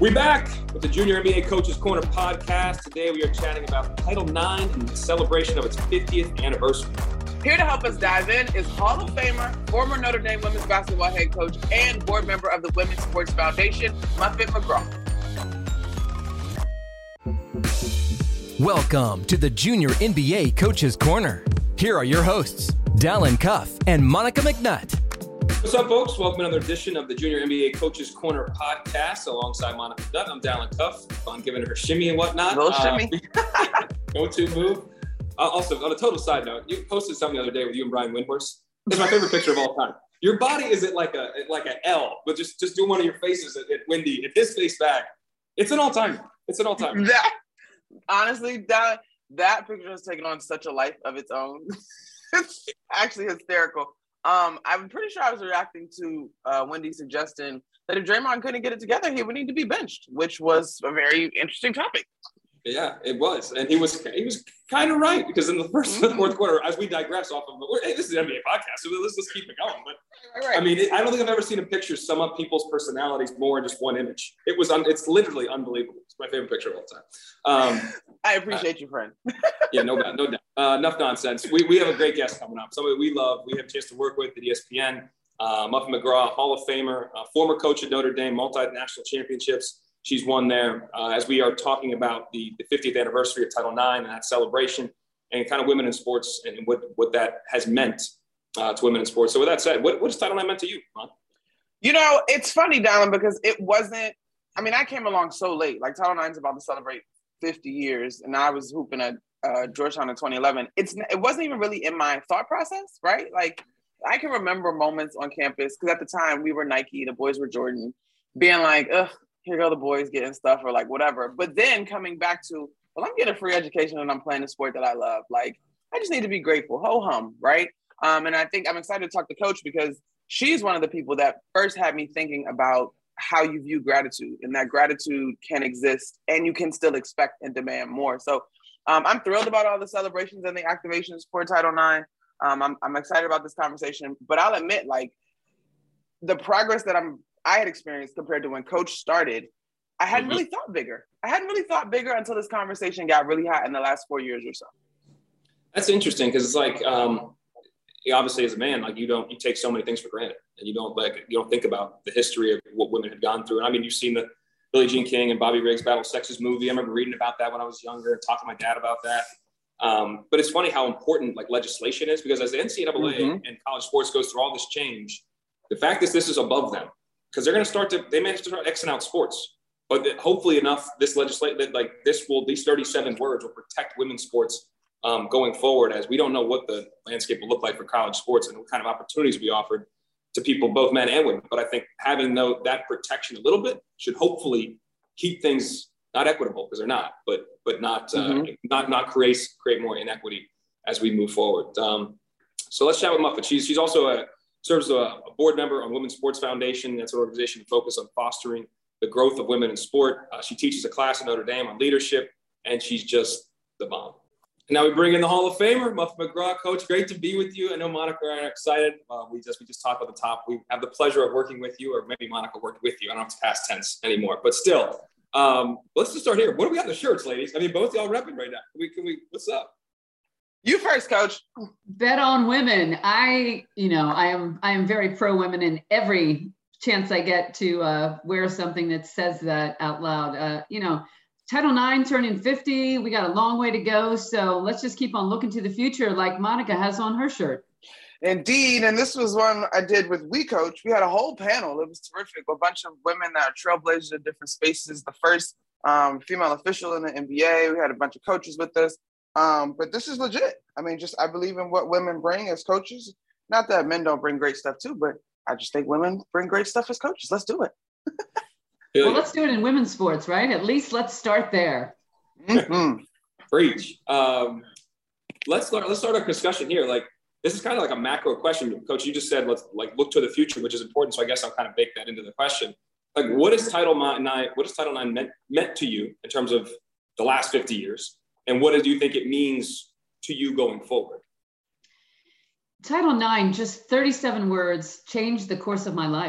We're back with the Junior NBA Coaches Corner podcast. Today we are chatting about Title IX and the celebration of its 50th anniversary. Here to help us dive in is Hall of Famer, former Notre Dame women's basketball head coach, and board member of the Women's Sports Foundation, Muffet McGraw. Welcome to the Junior NBA Coaches Corner. Here are your hosts, Dallin Cuff and Monica McNutt. What's up, folks? Welcome to another edition of the Junior NBA Coaches Corner podcast alongside Monica McNutt. I'm Dallin Cuff. I'm giving her shimmy and whatnot. Little shimmy. Go-to move. Also, on a total side note, you posted something the other day with you and Brian Windhorst. It's my favorite picture of all time. Your body is at like a L, but just do one of your faces at Wendy. At his face back, it's an all-time. It's an all-time. Honestly, that picture has taken on such a life of its own. It's actually hysterical. I'm pretty sure I was reacting to Wendy's suggestion that if Draymond couldn't get it together, he would need to be benched, which was a very interesting topic. Yeah, it was. And he was kind of right, because in the first and fourth quarter, as we digress off of hey, this is an NBA podcast, so let's just keep it going. But right. I mean, I don't think I've ever seen a picture sum up people's personalities more in just one image. It's literally unbelievable. It's my favorite picture of all time. I appreciate you, friend. Yeah, no doubt. Enough nonsense. We have a great guest coming up. Somebody we love. We have a chance to work with at ESPN. Muffet McGraw, Hall of Famer, former coach at Notre Dame, multinational championships. She's won there as we are talking about the 50th anniversary of Title IX and that celebration and kind of women in sports and what that has meant to women in sports. So with that said, what has Title IX meant to you, Mon? You know, it's funny, Dallin, because it wasn't – I mean, I came along so late. Like, Title IX is about to celebrate 50 years, and I was hooping at Georgetown in 2011. It wasn't even really in my thought process, right? Like, I can remember moments on campus, because at the time we were Nike, the boys were Jordan, being like, ugh, here go the boys getting stuff or like whatever. But then coming back to, well, I'm getting a free education and I'm playing a sport that I love. Like, I just need to be grateful. Ho-hum, right? And I think I'm excited to talk to Coach because she's one of the people that first had me thinking about how you view gratitude, and that gratitude can exist and you can still expect and demand more. So I'm thrilled about all the celebrations and the activations for Title IX. I'm excited about this conversation, but I'll admit, like, the progress that I had experienced compared to when Coach started, I hadn't really thought bigger. I hadn't really thought bigger until this conversation got really hot in the last 4 years or so. That's interesting, because it's like, obviously as a man, like you take so many things for granted, and you don't think about the history of what women had gone through. And I mean, you've seen the Billie Jean King and Bobby Riggs Battle of Sexes movie. I remember reading about that when I was younger and talking to my dad about that. But it's funny how important like legislation is, because as the NCAA and college sports goes through all this change, the fact is this is above them. Because they may have to start Xing out sports, but hopefully enough, these 37 words will protect women's sports going forward, as we don't know what the landscape will look like for college sports and what kind of opportunities we offered to people, both men and women. But I think having that protection a little bit should hopefully keep things not equitable, because they're not, but not create more inequity as we move forward. So let's chat with Muffet. She's also serves as a board member on Women's Sports Foundation. That's an organization focused on fostering the growth of women in sport. She teaches a class at Notre Dame on leadership, and she's just the bomb. And now we bring in the Hall of Famer, Muffet McGraw. Coach, great to be with you. I know Monica and I are excited. We just talked about the top. We have the pleasure of working with you, or maybe Monica worked with you. I don't have to past tense anymore, but still. Let's just start here. What do we got in the shirts, ladies? I mean, both y'all repping right now. Can we? What's up? You first, Coach. Bet on women. I am very pro women, in every chance I get to wear something that says that out loud. Title IX turning 50, we got a long way to go. So let's just keep on looking to the future, like Monica has on her shirt. Indeed. And this was one I did with We Coach. We had a whole panel. It was terrific. A bunch of women that are trailblazers in different spaces. The first female official in the NBA. We had a bunch of coaches with us. But this is legit. I mean, I believe in what women bring as coaches. Not that men don't bring great stuff too, but I just think women bring great stuff as coaches. Let's do it. Well, let's do it in women's sports, right? At least let's start there. Preach. Let's start our discussion here. Like, this is kind of like a macro question. Coach, you just said, let's look to the future, which is important. So I guess I'll kind of bake that into the question. Like, what is Title IX meant to you in terms of the last 50 years? And what do you think it means to you going forward? Title IX, just 37 words, changed the course of my life.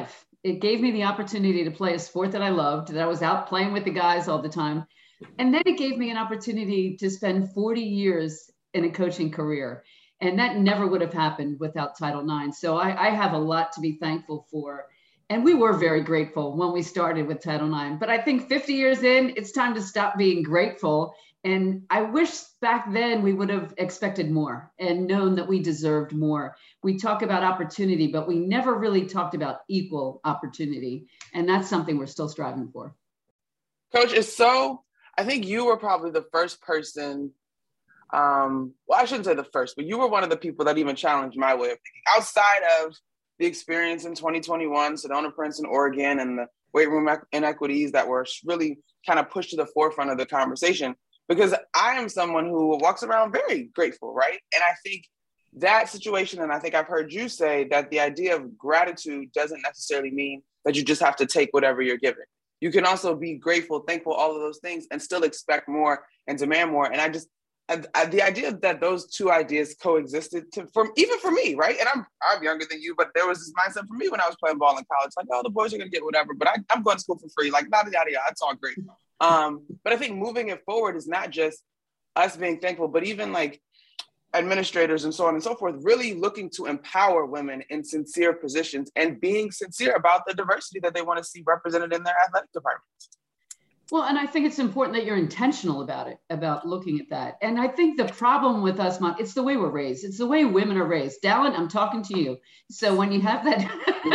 It gave me the opportunity to play a sport that I loved, that I was out playing with the guys all the time. And then it gave me an opportunity to spend 40 years in a coaching career. And that never would have happened without Title IX. So I have a lot to be thankful for. And we were very grateful when we started with Title IX. But I think 50 years in, it's time to stop being grateful. And I wish back then we would have expected more and known that we deserved more. We talk about opportunity, but we never really talked about equal opportunity. And that's something we're still striving for. Coach, I think you were probably the first person, well, I shouldn't say the first, but you were one of the people that even challenged my way of thinking. Outside of the experience in 2021, Sedona Prince in Oregon, and the weight room inequities that were really kind of pushed to the forefront of the conversation, because I am someone who walks around very grateful, right? And I think that situation, and I think I've heard you say that the idea of gratitude doesn't necessarily mean that you just have to take whatever you're given. You can also be grateful, thankful, all of those things, and still expect more and demand more. And the idea that those two ideas coexisted even for me, right? And I'm younger than you, but there was this mindset for me when I was playing ball in college, like, oh, the boys are gonna get whatever, but I'm going to school for free, like, yada, yada, yada, it's all great. But I think moving it forward is not just us being thankful, but even like administrators and so on and so forth, really looking to empower women in sincere positions and being sincere about the diversity that they want to see represented in their athletic departments. Well, and I think it's important that you're intentional about it, about looking at that. And I think the problem with us, it's the way we're raised. It's the way women are raised. Dallin, I'm talking to you. So when you have that,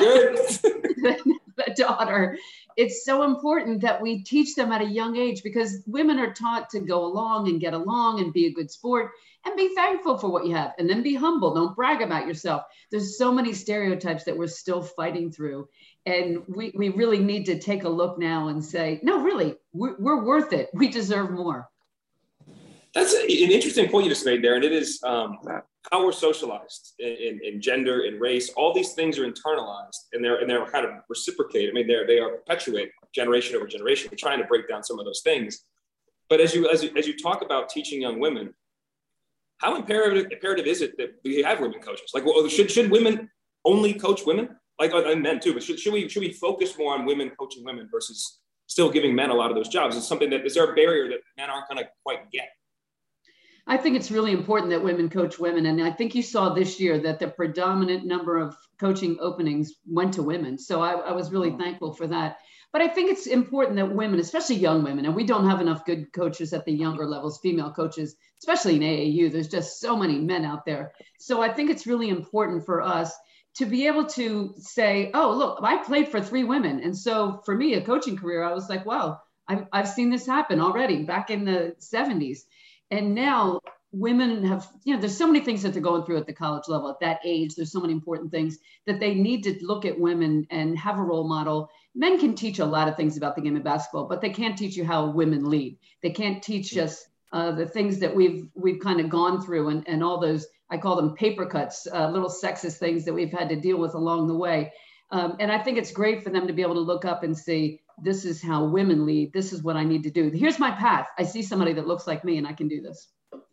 that daughter, it's so important that we teach them at a young age, because women are taught to go along and get along and be a good sport and be thankful for what you have, and then be humble. Don't brag about yourself. There's so many stereotypes that we're still fighting through. And we really need to take a look now and say, no, really, we're worth it. We deserve more. That's an interesting point you just made there. And it is how we're socialized in gender, in race. All these things are internalized, and they're kind of reciprocated. I mean, they are perpetuated generation over generation. We're trying to break down some of those things. But as you talk about teaching young women, how imperative is it that we have women coaches? Like, well, should women only coach women? Like, and men too, but should we focus more on women coaching women versus still giving men a lot of those jobs? Is there a barrier that men aren't going to quite get? I think it's really important that women coach women. And I think you saw this year that the predominant number of coaching openings went to women. So I was really thankful for that. But I think it's important that women, especially young women, and we don't have enough good coaches at the younger levels, female coaches, especially in AAU, there's just so many men out there. So I think it's really important for us to be able to say, oh, look, I played for 3 women. And so for me, a coaching career, I was like, wow, I've seen this happen already back in the 70s. And now women have, there's so many things that they're going through at the college level at that age. There's so many important things that they need to look at women and have a role model. Men can teach a lot of things about the game of basketball, but they can't teach you how women lead. They can't teach us the things that we've kind of gone through and all those, I call them paper cuts, little sexist things that we've had to deal with along the way. And I think it's great for them to be able to look up and see, this is how women lead. This is what I need to do. Here's my path. I see somebody that looks like me and I can do this.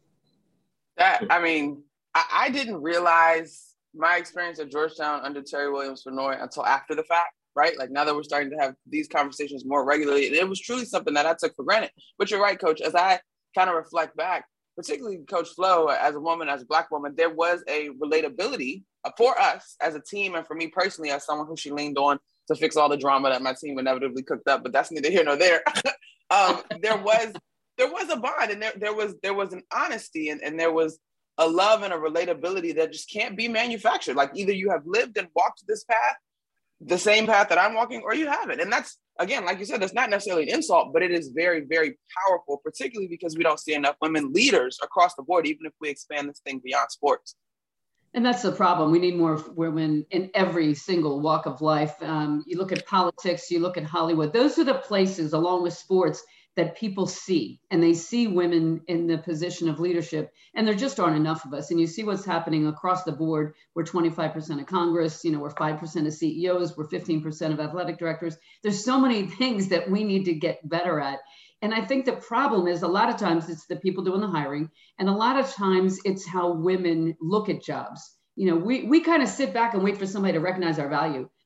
I didn't realize my experience at Georgetown under Terry Williams-Fennoy until after the fact, right? Like, now that we're starting to have these conversations more regularly, and it was truly something that I took for granted. But you're right, Coach, as I kind of reflect back, particularly Coach Flo, as a woman, as a Black woman, there was a relatability for us as a team, and for me personally, as someone who she leaned on to fix all the drama that my team inevitably cooked up, but that's neither here nor there. There was a bond, and there was an honesty, and there was a love and a relatability that just can't be manufactured. Like, either you have lived and walked this path, the same path that I'm walking, or you haven't. And that's, again, like you said, that's not necessarily an insult, but it is very, very powerful, particularly because we don't see enough women leaders across the board, even if we expand this thing beyond sports. And that's the problem. We need more women in every single walk of life. You look at politics, you look at Hollywood. Those are the places, along with sports, that people see. And they see women in the position of leadership. And there just aren't enough of us. And you see what's happening across the board. We're 25% of Congress. We're 5% of CEOs. We're 15% of athletic directors. There's so many things that we need to get better at. And I think the problem is, a lot of times it's the people doing the hiring. And a lot of times it's how women look at jobs. We kind of sit back and wait for somebody to recognize our value.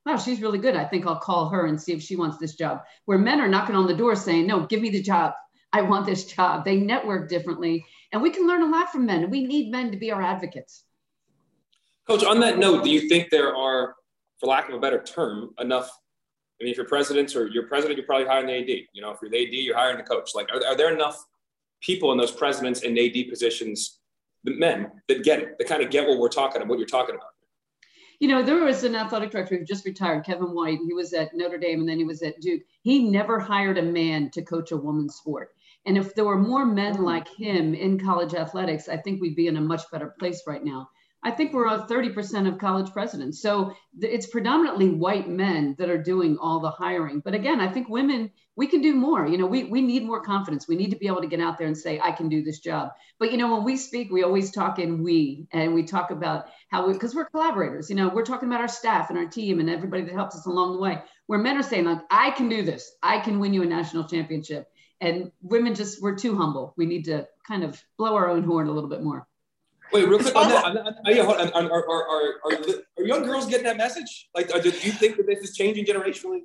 oh, she's really good. I think I'll call her and see if she wants this job. Where men are knocking on the door saying, no, give me the job. I want this job. They network differently. And we can learn a lot from men. We need men to be our advocates. Coach, on that note, do you think there are, for lack of a better term, enough, I mean, if you're president, you're probably hiring the AD. You know, if you're the AD, you're hiring the coach. Like, are there enough people in those presidents and AD positions, the men, that get it, that kind of get what you're talking about? You know, there was an athletic director who just retired, Kevin White. He was at Notre Dame and then he was at Duke. He never hired a man to coach a women's sport. And if there were more men like him in college athletics, I think we'd be in a much better place right now. I think we're at 30% of college presidents. So it's predominantly white men that are doing all the hiring. But again, I think women, we can do more. You know, we need more confidence. We need to be able to get out there and say, I can do this job. But, you know, when we speak, we always talk in we, and we talk about how because we're collaborators, you know, we're talking about our staff and our team and everybody that helps us along the way, where men are saying, like, I can do this. I can win you a national championship. And women we're too humble. We need to kind of blow our own horn a little bit more. Wait, real quick on that. Are young girls getting that message? Like, do you think that this is changing generationally?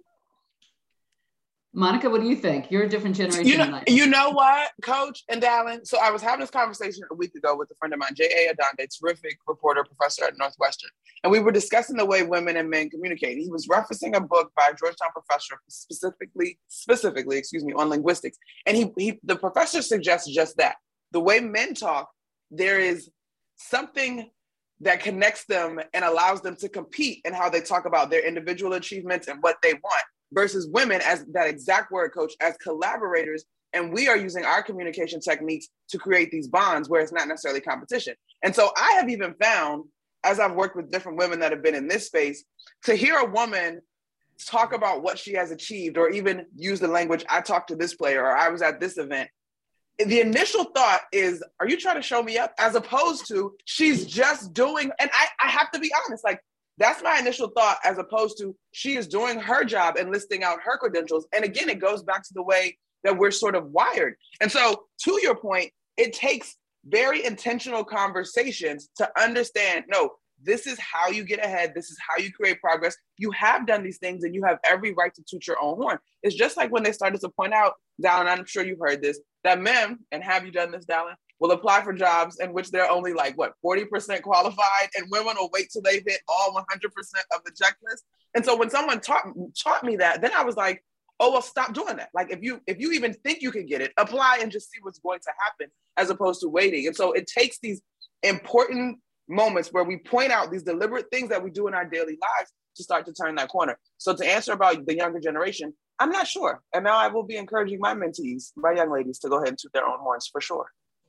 Monica, what do you think? You're a different generation. You know what, Coach and Dallin? So I was having this conversation a week ago with a friend of mine, J.A. Adonde, terrific reporter, professor at Northwestern. And we were discussing the way women and men communicate. He was referencing a book by a Georgetown professor, specifically, on linguistics. And the professor suggests just that. The way men talk, there is something that connects them and allows them to compete in how they talk about their individual achievements and what they want, versus women, as that exact word, Coach, as collaborators. And we are using our communication techniques to create these bonds where it's not necessarily competition. And so I have even found, as I've worked with different women that have been in this space, to hear a woman talk about what she has achieved, or even use the language, I talked to this player, or I was at this event. The initial thought is, are you trying to show me up? As opposed to, she's just doing, and I have to be honest, like, that's my initial thought, as opposed to she is doing her job and listing out her credentials. And again, it goes back to the way that we're sort of wired. And so to your point, it takes very intentional conversations to understand, no, this is how you get ahead. This is how you create progress. You have done these things and you have every right to toot your own horn. It's just like when they started to point out, Dallin, I'm sure you've heard this, that men, and have you done this, Dallin, will apply for jobs in which they're only 40% qualified, and women will wait till they've hit all 100% of the checklist. And so when someone taught me that, then I was like, oh, well, stop doing that. Like, if you even think you can get it, apply and just see what's going to happen, as opposed to waiting. And so it takes these important moments where we point out these deliberate things that we do in our daily lives to start to turn that corner. So to answer about the younger generation, I'm not sure. And now I will be encouraging my mentees, my young ladies, to go ahead and toot their own horns for sure.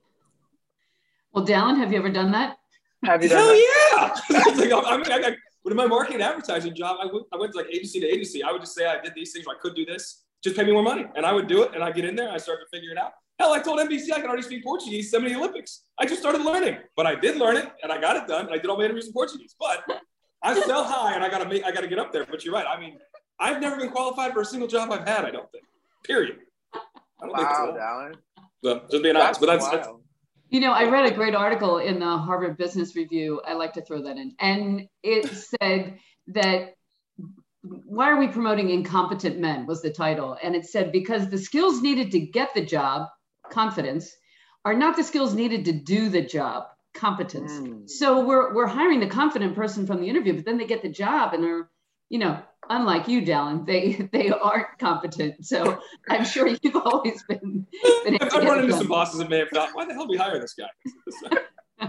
Well, Dallin, have you ever done that? Have you done that? Hell yeah! With my marketing and advertising job, I went to agency to agency. I would just say I did these things, or I could do this. Just pay me more money. And I would do it, and I'd get in there, and I started to figure it out. Hell, I told NBC I could already speak Portuguese, send me to the Olympics. I just started learning. But I did learn it, and I got it done, and I did all my interviews in Portuguese. But I sell high, and I gotta get up there. But you're right. I mean, I've never been qualified for a single job I've had, I don't think. Period. I don't think so. Dallin. So, just being honest. But that's you know, I read a great article in the Harvard Business Review. I like to throw that in. And it said that, why are we promoting incompetent men, was the title. And it said, because the skills needed to get the job, confidence, are not the skills needed to do the job, competence. So we're hiring the confident person from the interview, but then they get the job and are, you know, unlike you, Dallin, they aren't competent. So I'm sure you've always been able I've run into some bosses that may have thought, why the hell did we hire this guy?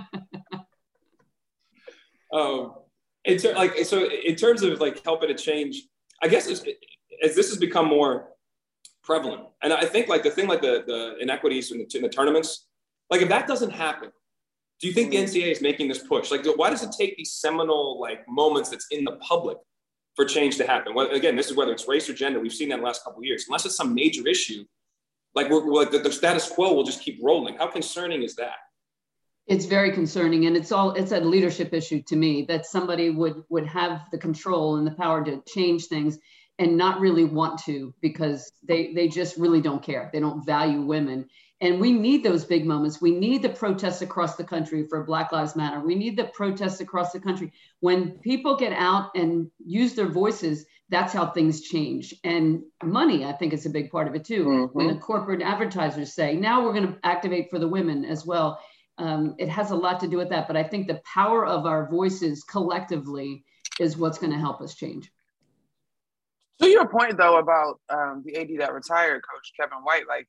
In terms of helping to change, I guess as this has become more prevalent, and I think the inequities in the tournaments, if that doesn't happen, do you think the NCAA is making this push? Why does it take these seminal moments that's in the public for change to happen? Well, again, this is whether it's race or gender. We've seen that in the last couple of years. Unless it's some major issue, the status quo will just keep rolling. How concerning is that? It's very concerning, and it's a leadership issue to me, that somebody would have the control and the power to change things and not really want to, because they just really don't care. They don't value women. And we need those big moments. We need the protests across the country for Black Lives Matter. We need the protests across the country. When people get out and use their voices, that's how things change. And money, I think, is a big part of it too. Mm-hmm. When the corporate advertisers say, now we're going to activate for the women as well. It has a lot to do with that. But I think the power of our voices collectively is what's going to help us change. To your point, though, about the AD that retired, Coach Kevin White, like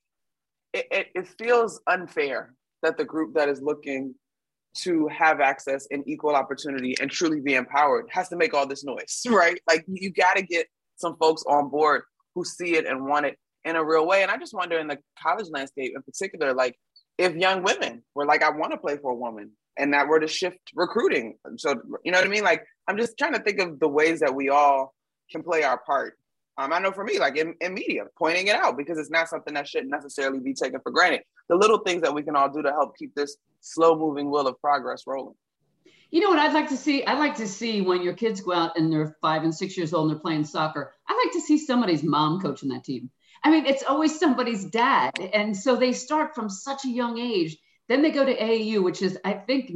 it feels unfair that the group that is looking to have access and equal opportunity and truly be empowered has to make all this noise, right? Like you got to get some folks on board who see it and want it in a real way. And I just wonder in the college landscape in particular, like if young women were like, I want to play for a woman, and that were to shift recruiting. So, you know what I mean? Like, I'm just trying to think of the ways that we all can play our part. I know for me, like in media, pointing it out, because it's not something that shouldn't necessarily be taken for granted. The little things that we can all do to help keep this slow moving wheel of progress rolling. You know what I'd like to see? I'd like to see when your kids go out and they're 5 and 6 years old and they're playing soccer, I'd like to see somebody's mom coaching that team. I mean, it's always somebody's dad. And so they start from such a young age. Then they go to AAU, which is, I think,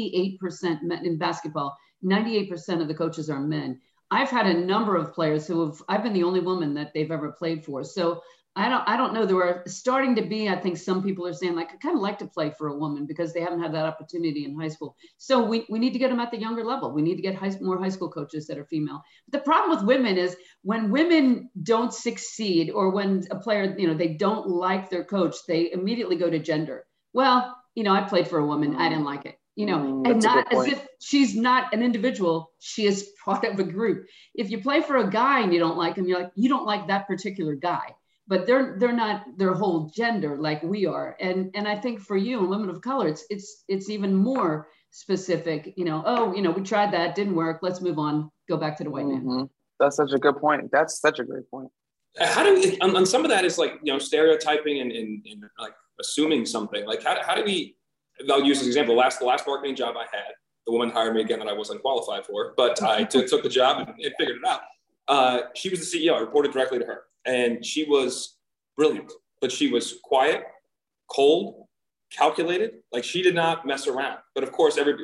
98% men in basketball. 98% of the coaches are men. I've had a number of players I've been the only woman that they've ever played for. So I don't know. There are starting to be, I think some people are saying, like, I kind of like to play for a woman because they haven't had that opportunity in high school. So we need to get them at the younger level. We need to get more high school coaches that are female. But the problem with women is when women don't succeed, or when a player, they don't like their coach, they immediately go to gender. Well, I played for a woman. I didn't like it. And not as if she's not an individual, she is part of a group. If you play for a guy and you don't like him, you're like, you don't like that particular guy, but they're not their whole gender like we are. And I think for you and women of color, it's even more specific, we tried that, didn't work. Let's move on, go back to the white man. That's such a good point. That's such a great point. How do we, on some of that is like, stereotyping and like assuming something, like how do we, I'll use this example. The last marketing job I had, the woman hired me again that I wasn't qualified for, but I took the job and figured it out. She was the CEO. I reported directly to her, and she was brilliant, but she was quiet, cold, calculated. Like, she did not mess around. But of course, every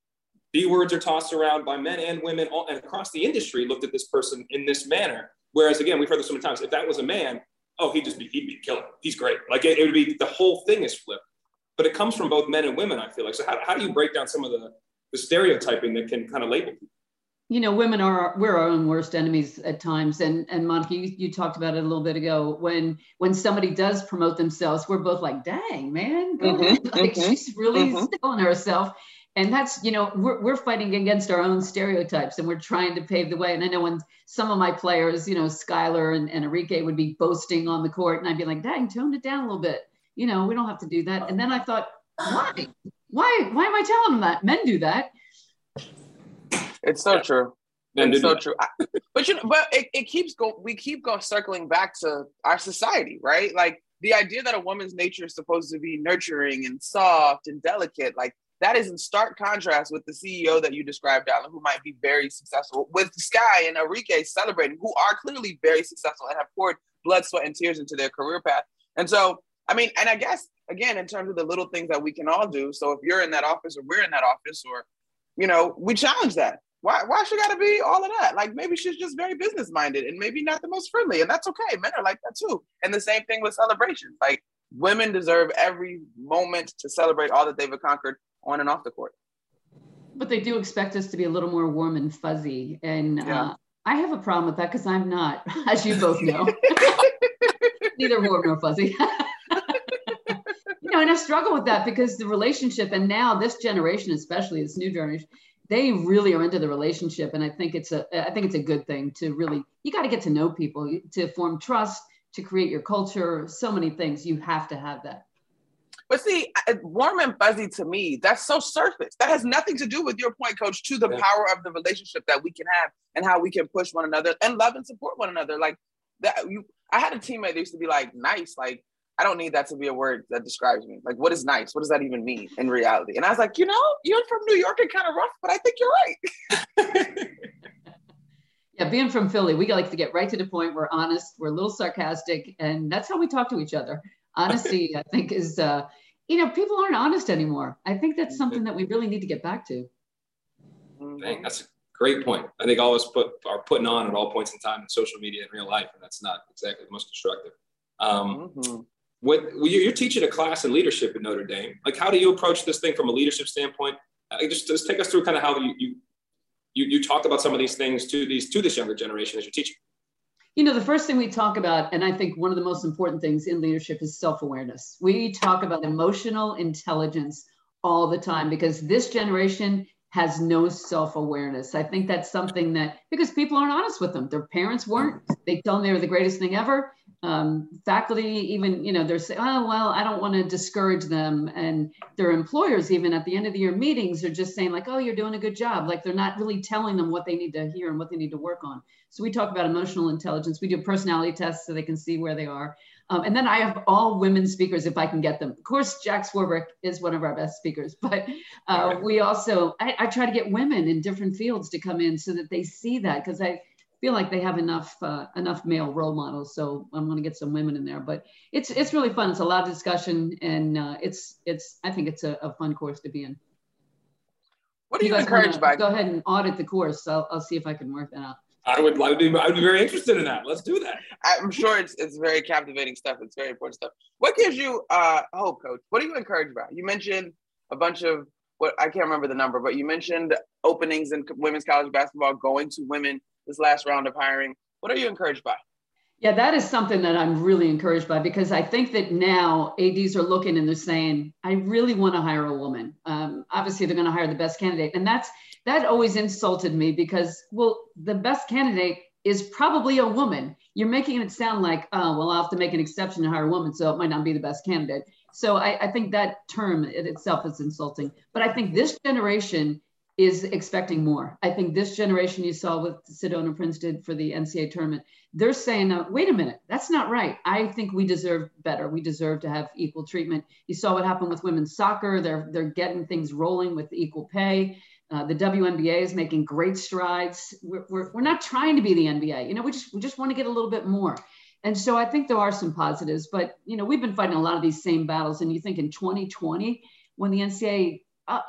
B words are tossed around by men and women, and across the industry looked at this person in this manner. Whereas again, we've heard this so many times. If that was a man, he'd be a killer. He's great. Like it would be, the whole thing is flipped. But it comes from both men and women, I feel like. So how do you break down some of the stereotyping that can kind of label people? We're our own worst enemies at times. And Monica, you talked about it a little bit ago. When somebody does promote themselves, we're both like, dang, man, she's really selling herself. And that's, we're fighting against our own stereotypes, and we're trying to pave the way. And I know when some of my players, Skylar and Enrique would be boasting on the court, and I'd be like, dang, tone it down a little bit. We don't have to do that. And then I thought, why am I telling them that? Men do that. It's so true. It's so true. But it keeps going. We keep going circling back to our society, right? Like the idea that a woman's nature is supposed to be nurturing and soft and delicate, like that is in stark contrast with the CEO that you described, Alan, who might be very successful, with Sky and Enrique celebrating, who are clearly very successful and have poured blood, sweat, and tears into their career path. And so, and I guess, again, in terms of the little things that we can all do. So if you're in that office, or we're in that office, or, we challenge that. Why she got to be all of that? Like, maybe she's just very business minded and maybe not the most friendly. And that's okay. Men are like that too. And the same thing with celebrations. Like, women deserve every moment to celebrate all that they've conquered on and off the court. But they do expect us to be a little more warm and fuzzy. And I have a problem with that because I'm not, as you both know. Neither warm nor fuzzy. And I struggle with that because the relationship, and now this generation, especially this new generation, they really are into the relationship. And I think it's a good thing to really, you got to get to know people, to form trust, to create your culture, so many things. You have to have that. But see, warm and fuzzy to me, that's so surface. That has nothing to do with your point, Coach, to the power of the relationship that we can have and how we can push one another and love and support one another. Like that, I had a teammate that used to be like, nice. Like, I don't need that to be a word that describes me. Like, what is nice? What does that even mean in reality? And I was like, you're from New York and kind of rough, but I think you're right. Yeah, being from Philly, we like to get right to the point. We're honest, we're a little sarcastic, and that's how we talk to each other. Honesty, I think, is, people aren't honest anymore. I think that's something that we really need to get back to. Dang, that's a great point. I think all of us are putting on at all points in time in social media and real life, and that's not exactly the most constructive. You're teaching a class in leadership at Notre Dame. Like, how do you approach this thing from a leadership standpoint? Just take us through kind of how you talk about some of these things to this younger generation as you're teaching. The first thing we talk about, and I think one of the most important things in leadership, is self-awareness. We talk about emotional intelligence all the time because this generation has no self-awareness. I think that's something that, because people aren't honest with them. Their parents weren't. They tell them they were the greatest thing ever. Faculty even, they're saying, oh, well, I don't want to discourage them. And their employers, even at the end of the year meetings, are just saying like, oh, you're doing a good job. Like, they're not really telling them what they need to hear and what they need to work on. So we talk about emotional intelligence. We do personality tests so they can see where they are. And then I have all women speakers if I can get them. Of course, Jack Swarbrick is one of our best speakers, but we also, I try to get women in different fields to come in so that they see that, because I feel like they have enough male role models. So I'm going to get some women in there, but it's really fun. It's a lot of discussion, and I think it's a fun course to be in. What are you encouraged by? Go ahead and audit the course. I'll see if I can work that out. I would be very interested in that. Let's do that. I'm sure it's very captivating stuff. It's very important stuff. What gives you hope, Coach? What are you encouraged by? You mentioned a bunch of I can't remember the number, but you mentioned openings in women's college basketball going to women this last round of hiring. What are you encouraged by? Yeah, that is something that I'm really encouraged by, because I think that now ADs are looking and they're saying, I really want to hire a woman. Obviously, they're going to hire the best candidate. And that always insulted me because, well, the best candidate is probably a woman. You're making it sound like, oh, well, I'll have to make an exception to hire a woman, so it might not be the best candidate. So I think that term in itself is insulting. But I think this generation is expecting more. I think this generation, you saw what Sedona Prince did for the NCAA tournament, they're saying, wait a minute, that's not right. I think we deserve better. We deserve to have equal treatment. You saw what happened with women's soccer. They're getting things rolling with equal pay. The WNBA is making great strides. We're not trying to be the NBA. We just want to get a little bit more. And so I think there are some positives, but we've been fighting a lot of these same battles. And you think in 2020, when the NCAA,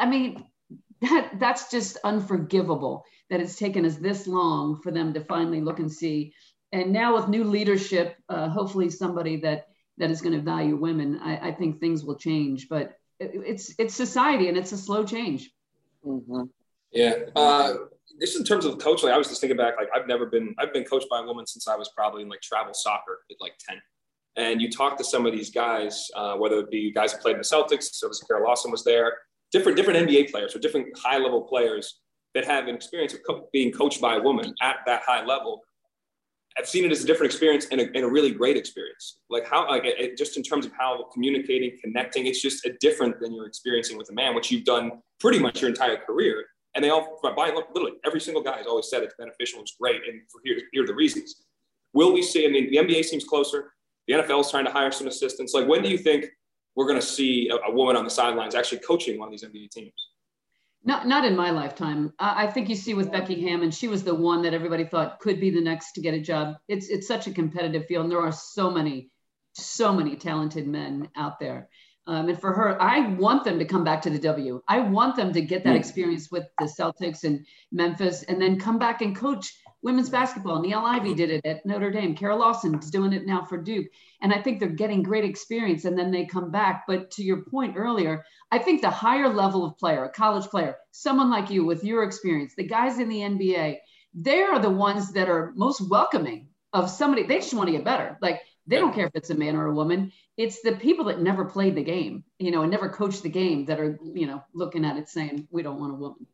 that's just unforgivable that it's taken us this long for them to finally look and see. And now with new leadership, hopefully somebody that is going to value women, I think things will change. But it's society, and it's a slow change. Mm-hmm. Yeah. Just in terms of coaching, I was just thinking back, like I've been coached by a woman since I was probably in like travel soccer at like 10. And you talk to some of these guys, whether it be guys who played in the Celtics, so Kara Lawson was there, different NBA players or different high level players that have an experience of being coached by a woman at that high level. I've seen it as a different experience and a really great experience. Like just in terms of how communicating, connecting, it's just different than you're experiencing with a man, which you've done pretty much your entire career. And they all, literally every single guy has always said it's beneficial, it's great, and here are the reasons. Will we see? I mean, the NBA seems closer. The NFL is trying to hire some assistants. Like, when do you think we're going to see a woman on the sidelines actually coaching one of these NBA teams? Not in my lifetime. I think you see with Becky Hammon, she was the one that everybody thought could be the next to get a job. It's such a competitive field, and there are so many talented men out there. And for her, I want them to come back to the W. I want them to get that experience with the Celtics and Memphis, and then come back and coach women's basketball. Niele Ivey did it at Notre Dame. Kara Lawson is doing it now for Duke. And I think they're getting great experience, and then they come back. But to your point earlier, I think the higher level of player, a college player, someone like you with your experience, the guys in the NBA, they are the ones that are most welcoming of somebody. They just want to get better. Like, they don't care if it's a man or a woman. It's the people that never played the game, and never coached the game that are, looking at it saying, we don't want a woman.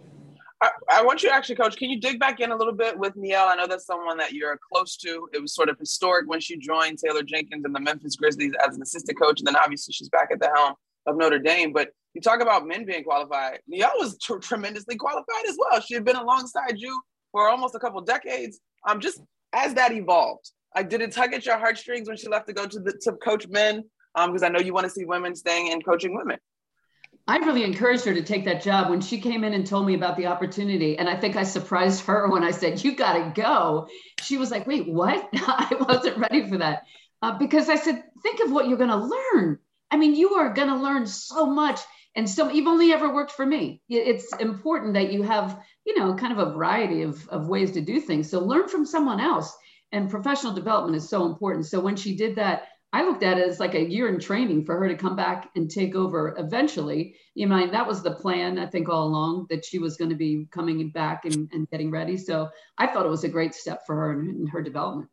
I want you to actually, Coach, can you dig back in a little bit with Niele? I know that's someone that you're close to. It was sort of historic when she joined Taylor Jenkins and the Memphis Grizzlies as an assistant coach. And then obviously she's back at the helm of Notre Dame. But you talk about men being qualified. Niele was tremendously qualified as well. She had been alongside you for almost a couple decades. Just as that evolved, did it tug at your heartstrings when she left to go to coach men? Because I know you want to see women staying and coaching women. I really encouraged her to take that job when she came in and told me about the opportunity. And I think I surprised her when I said, you got to go. She was like, wait, what? I wasn't ready for that. because I said, think of what you're going to learn. I mean, you are going to learn so much. And so you've only ever worked for me. It's important that you have, kind of a variety of ways to do things. So learn from someone else. And professional development is so important. So when she did that, I looked at it as like a year in training for her to come back and take over eventually. That was the plan, I think, all along, that she was going to be coming back and getting ready. So I thought it was a great step for her in her development.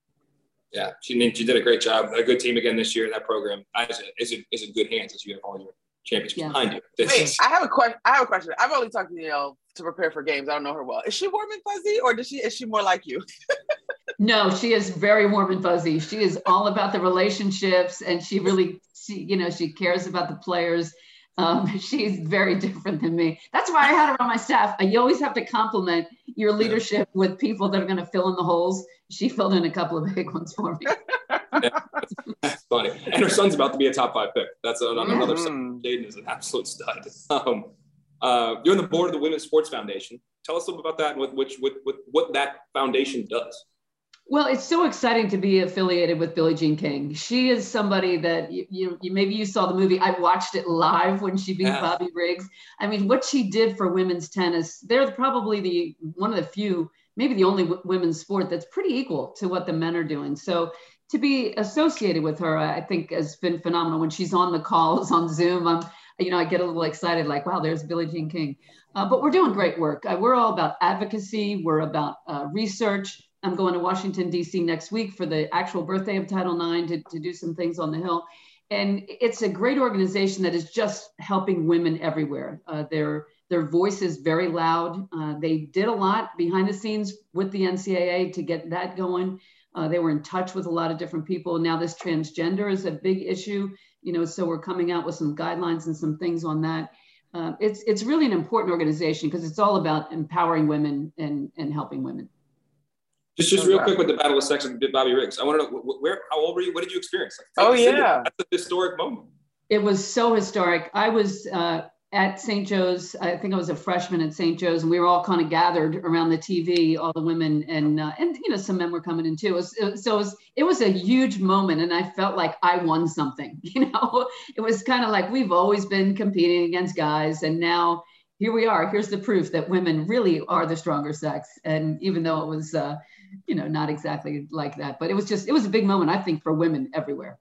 Yeah, she did a great job. A good team again this year. That program is in good hands as you have all your championships behind you. Wait, I have a question. I've only talked to Neil to prepare for games. I don't know her well. Is she warm and fuzzy, or is she more like you? No, she is very warm and fuzzy. She is all about the relationships, and she cares about the players. She's very different than me. That's why I had her on my staff. You always have to compliment your leadership with people that are going to fill in the holes. She filled in a couple of big ones for me. That's funny. And her son's about to be a top 5 pick. That's another son. Jaden is an absolute stud. You're on the board of the Women's Sports Foundation. Tell us a little bit about that and what that foundation does. Well, it's so exciting to be affiliated with Billie Jean King. She is somebody that maybe you saw the movie. I watched it live when she beat Bobby Riggs. I mean, what she did for women's tennis, they're probably one of the few, maybe the only women's sport that's pretty equal to what the men are doing. So to be associated with her, I think has been phenomenal. When she's on the calls on Zoom, I get a little excited, like, wow, there's Billie Jean King. But we're doing great work. We're all about advocacy. We're about research. I'm going to Washington, D.C. next week for the actual birthday of Title IX to do some things on the Hill. And it's a great organization that is just helping women everywhere. Their voice is very loud. They did a lot behind the scenes with the NCAA to get that going. They were in touch with a lot of different people. Now this transgender is a big issue, so we're coming out with some guidelines and some things on that. It's really an important organization because it's all about empowering women and helping women. Just real quick with the Battle of Sex and Bobby Riggs. I want to know how old were you? What did you experience? Yeah. That's a historic moment. It was so historic. I was at St. Joe's. I think I was a freshman at St. Joe's, and we were all kind of gathered around the TV, all the women, and some men were coming in too. It was a huge moment, and I felt like I won something. It was kind of like we've always been competing against guys, and now here we are. Here's the proof that women really are the stronger sex. And even though it was, not exactly like that, but it was a big moment, I think, for women everywhere.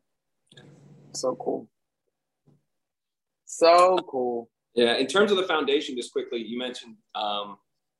So cool. So cool. Yeah. In terms of the foundation, just quickly, you mentioned, not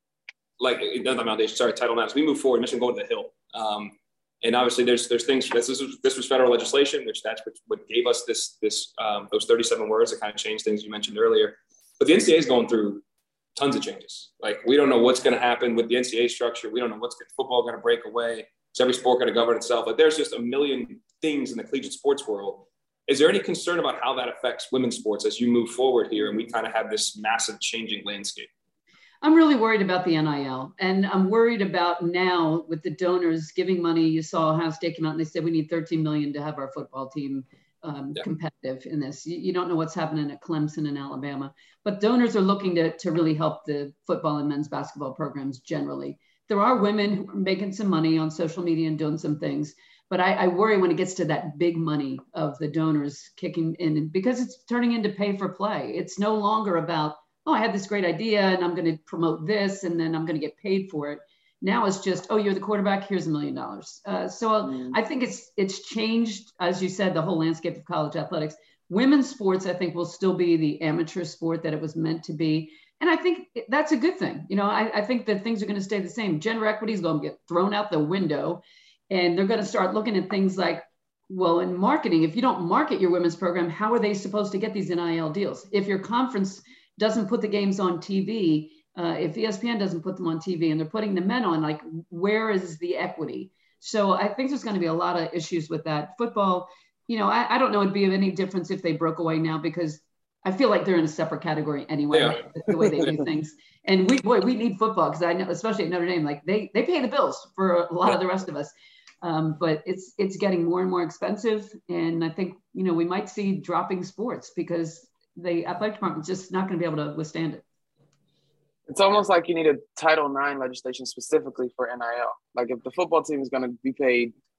the foundation, sorry, Title IX. As we move forward, you mentioned going to the Hill. And obviously there's things, this was federal legislation, that's what gave us those 37 words that kind of changed things you mentioned earlier. But the NCAA is going through tons of changes. Like, we don't know what's going to happen with the NCAA structure. We don't know football going to break away. Is every sport going to govern itself? Like, there's just a million things in the collegiate sports world. Is there any concern about how that affects women's sports as you move forward here and we kind of have this massive changing landscape? I'm really worried about the NIL, and I'm worried about now with the donors giving money. You saw Ohio State came out and they said we need $13 million to have our football team competitive in this. You don't know what's happening at Clemson and Alabama, but donors are looking to really help the football and men's basketball programs generally. There are women who are making some money on social media and doing some things, but I worry when it gets to that big money of the donors kicking in, because it's turning into pay for play. It's no longer about, oh, I had this great idea and I'm going to promote this and then I'm going to get paid for it. Now it's just, oh, you're the quarterback, here's $1 million. I think it's changed, as you said, the whole landscape of college athletics. Women's sports, I think, will still be the amateur sport that it was meant to be. And I think that's a good thing. I think that things are going to stay the same. Gender equity is going to get thrown out the window. And they're going to start looking at things like, well, in marketing, if you don't market your women's program, how are they supposed to get these NIL deals? If your conference doesn't put the games on TV, if ESPN doesn't put them on TV and they're putting the men on, like, where is the equity? So I think there's going to be a lot of issues with that. Football, I don't know it'd be of any difference if they broke away now, because I feel like they're in a separate category anyway, the way they do things. And we need football, because I know, especially at Notre Dame, like they pay the bills for a lot of the rest of us. But it's getting more and more expensive. And I think, we might see dropping sports because the athletic department's just not going to be able to withstand it. It's almost like you need a Title IX legislation specifically for NIL. Like, if the football team is going to be paid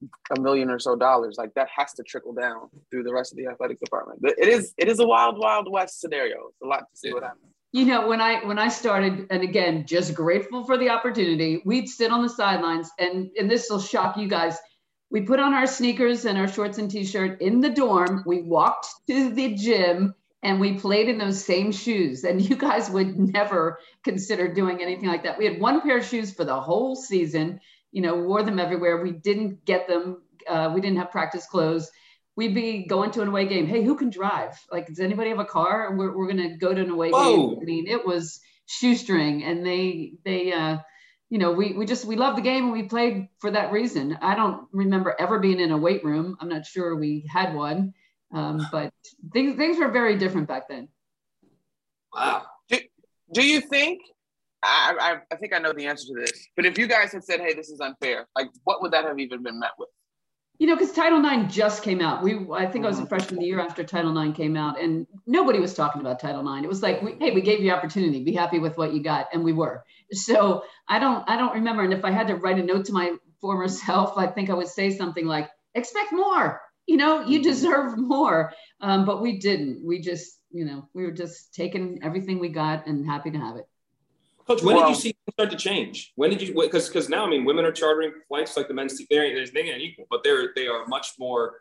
$1 million or so, like that has to trickle down through the rest of the athletic department. It is a wild, wild west scenario. It's a lot to see what happens. You know, when I started, and again, just grateful for the opportunity, we'd sit on the sidelines, and this will shock you guys. We put on our sneakers and our shorts and t-shirt in the dorm. We walked to the gym and we played in those same shoes. And you guys would never consider doing anything like that. We had one pair of shoes for the whole season, you know, wore them everywhere. We didn't get them. We didn't have practice clothes. We'd be going to an away game. Hey, who can drive? Like, does anybody have a car? We're going to go to an away game. I mean, it was shoestring, and they you know, we loved the game and we played for that reason. I don't remember ever being in a weight room. I'm not sure we had one, but things were very different back then. Wow. Do you think, I think I know the answer to this, but if you guys had said, hey, this is unfair, like what would that have even been met with? You know, because Title IX just came out. I think I was a freshman the year after Title IX came out, and nobody was talking about Title IX. It was like, hey, we gave you opportunity. Be happy with what you got, and we were. So I don't remember. And if I had to write a note to my former self, I think I would say something like, expect more. You know, you deserve more. But we didn't. We just, you know, we were just taking everything we got and happy to have it. Coach, when did you see things start to change? When did you? Because now, I mean, women are chartering flights like the men's team. They ain't equal, but they are much more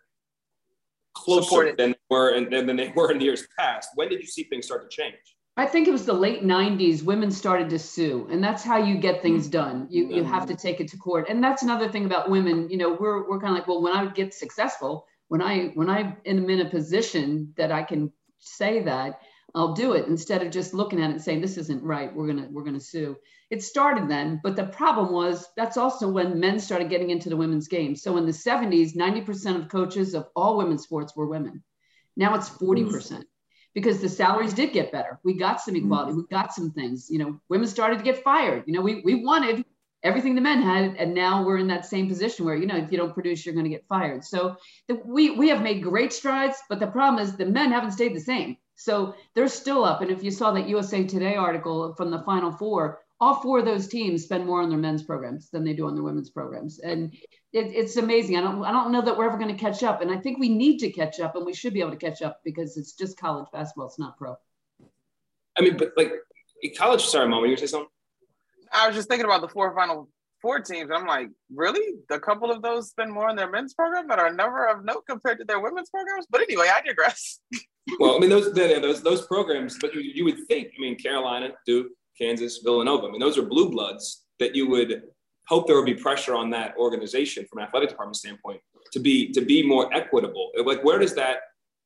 closer than they were than they were in the years past. When did you see things start to change? I think it was the late 90s. Women started to sue, and that's how you get things done. You have to take it to court, and that's another thing about women. You know, we're kind of like, well, when I get successful, when I am in a position that I can say that, I'll do it, instead of just looking at it and saying, this isn't right, we're gonna sue. It started then, but the problem was that's also when men started getting into the women's game. So in the 70s, 90% of coaches of all women's sports were women. Now it's 40% because the salaries did get better. We got some equality, we got some things. You know, women started to get fired. You know, we wanted everything the men had, and now we're in that same position where, you know, if you don't produce, you're going to get fired. So we have made great strides, but the problem is the men haven't stayed the same. So they're still up. And if you saw that USA Today article from the Final Four, all four of those teams spend more on their men's programs than they do on their women's programs. And it's amazing. I don't know that we're ever going to catch up. And I think we need to catch up, and we should be able to catch up because it's just college basketball. It's not pro. I mean, but like college, sorry, Mom, were you going to say something? I was just thinking about the Final Four teams. And I'm like, really? A couple of those spend more on their men's program that are never of note compared to their women's programs? But anyway, I digress. Well, I mean, those programs, but you would think, I mean, Carolina, Duke, Kansas, Villanova, I mean, those are blue bloods that you would hope there would be pressure on that organization from an athletic department standpoint to be more equitable. Like, where does that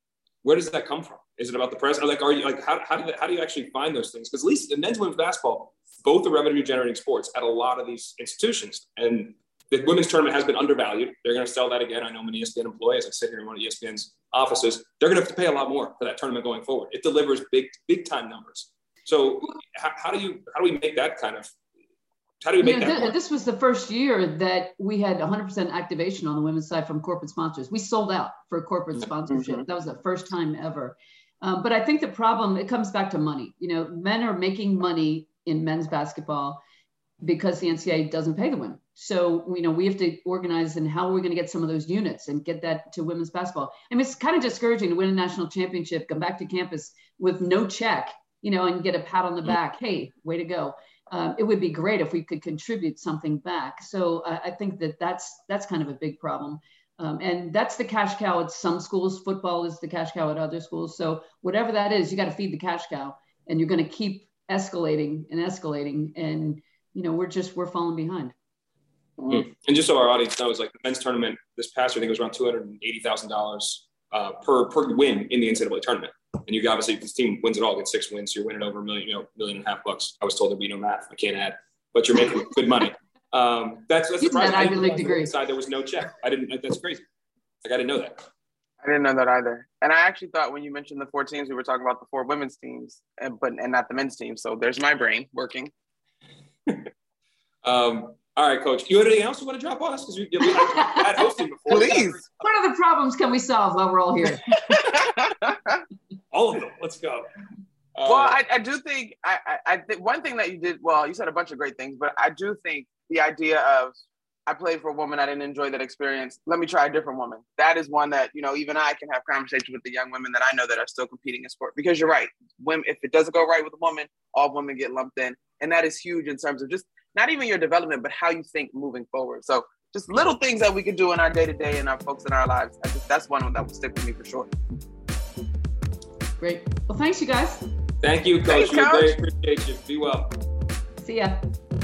come from? Is it about the press? Or like, are you like, how do you actually find those things? Because at least in men's and women's basketball, both are revenue generating sports at a lot of these institutions. And the women's tournament has been undervalued. They're going to sell that again. I know many ESPN employees. I sit here in one of ESPN's offices. They're going to have to pay a lot more for that tournament going forward. It delivers big time numbers. So how do we make that kind of? How do we make that? This was the first year that we had 100% activation on the women's side from corporate sponsors. We sold out for corporate sponsorship. Mm-hmm. That was the first time ever. But I think the problem, it comes back to money. You know, men are making money in men's basketball because the NCAA doesn't pay the women. So, you know, we have to organize and how are we going to get some of those units and get that to women's basketball. I mean, it's kind of discouraging to win a national championship, come back to campus with no check, you know, and get a pat on the back. Hey, way to go. It would be great if we could contribute something back. So I think that's kind of a big problem. And that's the cash cow at some schools. Football is the cash cow at other schools. So whatever that is, you got to feed the cash cow, and you're going to keep escalating. And, you know, we're falling behind. Mm-hmm. And just so our audience knows, like the men's tournament this past year, I think it was around $280,000 per win in the NCAA tournament. And you obviously, if this team wins it all, gets 6 wins, so you're winning over $1.5 million. I was told there'd be no math. I can't add, but you're making good money. That's surprising. That Ivy League degree. Inside there was no check. That's crazy. Like, I didn't know that. I didn't know that either. And I actually thought when you mentioned the 4 teams, we were talking about the 4 women's teams, and not the men's team. So there's my brain working. All right, Coach. You have anything else you want to drop on us? Because you had hosting before. Please. What other problems can we solve while we're all here? All of them. Let's go. Well, I do think I think one thing that you did well. You said a bunch of great things, but I do think the idea of I played for a woman, I didn't enjoy that experience. Let me try a different woman. That is one that, even I can have conversations with the young women that I know that are still competing in sport. Because you're right. If it doesn't go right with a woman, all women get lumped in. And that is huge in terms of just not even your development, but how you think moving forward. So just little things that we could do in our day-to-day and our folks in our lives. That's one that will stick with me for sure. Great. Well, thanks, you guys. Thank you, Coach. We very appreciate you. Be well. See ya.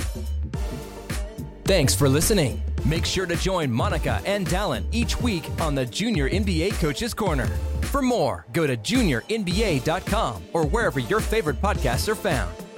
Thanks for listening. Make sure to join Monica and Dallin each week on the Junior NBA Coaches Corner. For more, go to juniournba.com or wherever your favorite podcasts are found.